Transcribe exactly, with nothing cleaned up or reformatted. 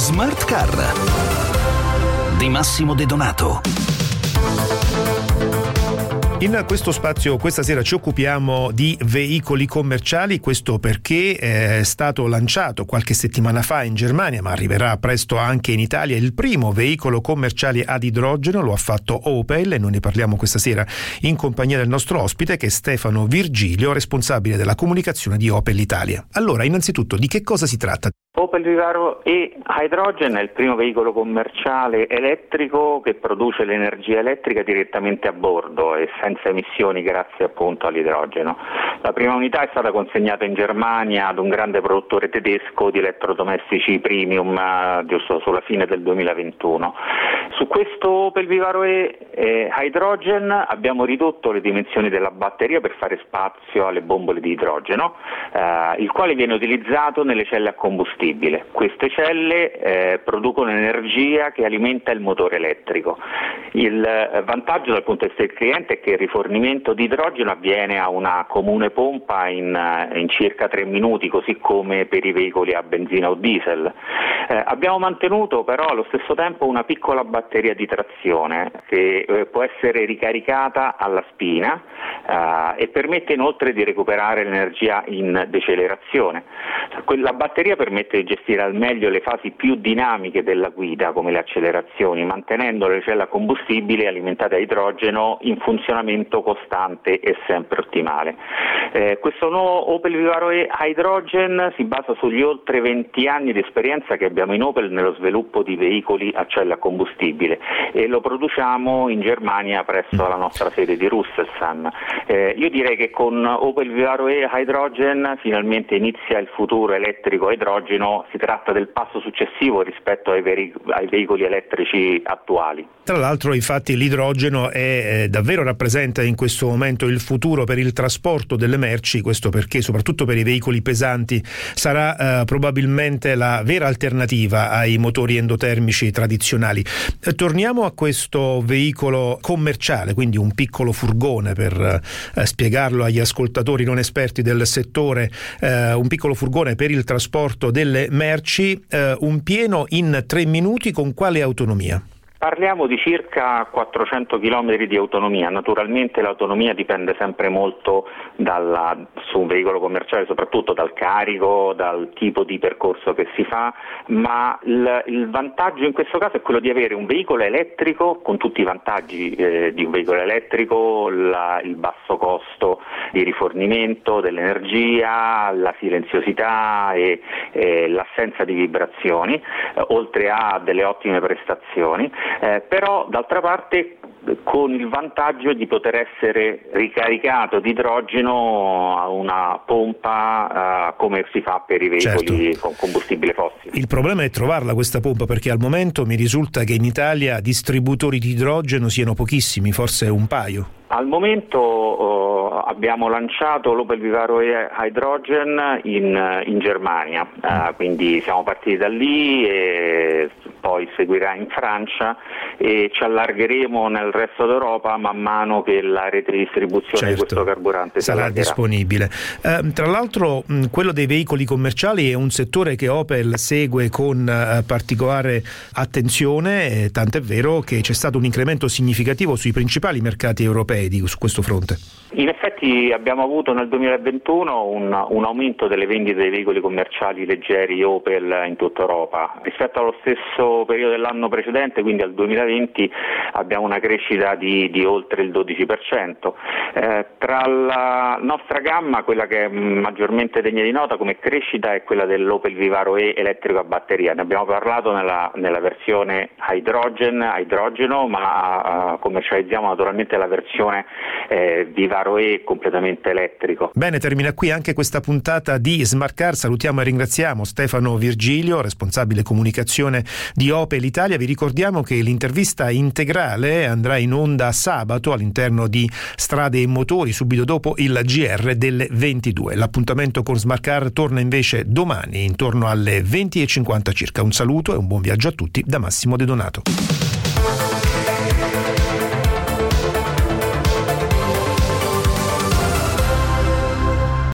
Smart Car di Massimo De Donato. In questo spazio questa sera ci occupiamo di veicoli commerciali, questo perché è stato lanciato qualche settimana fa in Germania, ma arriverà presto anche in Italia, il primo veicolo commerciale ad idrogeno. Lo ha fatto Opel e noi ne parliamo questa sera in compagnia del nostro ospite, che è Stefano Virgilio, responsabile della comunicazione di Opel Italia. Allora, innanzitutto, di che cosa si tratta? Opel Vivaro e-Hydrogen è il primo veicolo commerciale elettrico che produce l'energia elettrica direttamente a bordo e senza emissioni grazie appunto all'idrogeno. La prima unità è stata consegnata in Germania ad un grande produttore tedesco di elettrodomestici premium eh, giusto sulla fine del duemilaventuno. Su questo Opel Vivaro e-Hydrogen abbiamo ridotto le dimensioni della batteria per fare spazio alle bombole di idrogeno, eh, il quale viene utilizzato nelle celle a combustibile. Queste celle eh, producono energia che alimenta il motore elettrico. Il eh, vantaggio dal punto di vista del cliente è che il rifornimento di idrogeno avviene a una comune pompa in, in circa tre minuti, così come per i veicoli a benzina o diesel. Eh, abbiamo mantenuto però allo stesso tempo una piccola batteria di trazione che eh, può essere ricaricata alla spina eh, e permette inoltre di recuperare l'energia in decelerazione. La batteria permette di gestire al meglio le fasi più dinamiche della guida, come le accelerazioni, mantenendo le celle a combustibile alimentate a idrogeno in funzionamento costante e sempre ottimale. Eh, questo nuovo Opel Vivaro e-Hydrogen si basa sugli oltre venti anni di esperienza che abbiamo in Opel nello sviluppo di veicoli a cella a combustibile e lo produciamo in Germania presso la nostra sede di Rüsselsheim. Eh, io direi che con Opel Vivaro e-Hydrogen finalmente inizia il futuro elettrico a idrogeno. Si tratta del passo successivo rispetto ai, veri, ai veicoli elettrici attuali. Tra l'altro, infatti, l'idrogeno è, eh, davvero rappresenta in questo momento il futuro per il trasporto delle merci, questo perché soprattutto per i veicoli pesanti sarà eh, probabilmente la vera alternativa ai motori endotermici tradizionali. Eh, torniamo a questo veicolo commerciale, quindi un piccolo furgone per eh, spiegarlo agli ascoltatori non esperti del settore, eh, un piccolo furgone per il trasporto delle merci, eh, un pieno in tre minuti. Con quale autonomia? Parliamo di circa quattrocento chilometri di autonomia. Naturalmente l'autonomia dipende sempre molto dalla, su un veicolo commerciale, soprattutto dal carico, dal tipo di percorso che si fa, ma il, il vantaggio in questo caso è quello di avere un veicolo elettrico con tutti i vantaggi eh, di un veicolo elettrico, la, il basso costo di rifornimento dell'energia, la silenziosità e, e l'assenza di vibrazioni, eh, oltre a delle ottime prestazioni. Eh, però d'altra parte con il vantaggio di poter essere ricaricato di idrogeno a una pompa uh, come si fa per i veicoli certo. con combustibile fossile. Il problema è trovarla questa pompa, perché al momento mi risulta che in Italia distributori di idrogeno siano pochissimi, forse un paio. Al momento uh, abbiamo lanciato l'Opel Vivaro e-Hydrogen in, in Germania, uh, quindi siamo partiti da lì e poi seguirà in Francia e ci allargheremo nel resto d'Europa man mano che la rete di distribuzione certo. di questo carburante sarà allargherà. disponibile. Eh, tra l'altro mh, quello dei veicoli commerciali è un settore che Opel segue con eh, particolare attenzione, eh, tant'è vero che c'è stato un incremento significativo sui principali mercati europei di, su questo fronte. In effetti abbiamo avuto nel duemilaventuno un, un aumento delle vendite dei veicoli commerciali leggeri Opel in tutta Europa. Rispetto allo stesso periodo dell'anno precedente, quindi al duemilaventi, abbiamo una crescita di, di oltre il dodici per cento. Eh, tra la nostra gamma, quella che è maggiormente degna di nota come crescita è quella dell'Opel Vivaro E elettrico a batteria. Ne abbiamo parlato nella, nella versione hydrogen, idrogeno, ma uh, commercializziamo naturalmente la versione eh, Vivaro E completamente elettrico. Bene, termina qui anche questa puntata di Smart Car. Salutiamo e ringraziamo Stefano Virgilio, responsabile comunicazione di Opel Italia. Vi ricordiamo che l'intervista integrale andrà in onda sabato all'interno di Strade e Motori, subito dopo il G R delle ventidue. L'appuntamento con Smart Car torna invece domani intorno alle venti e cinquanta circa. Un saluto e un buon viaggio a tutti da Massimo De Donato.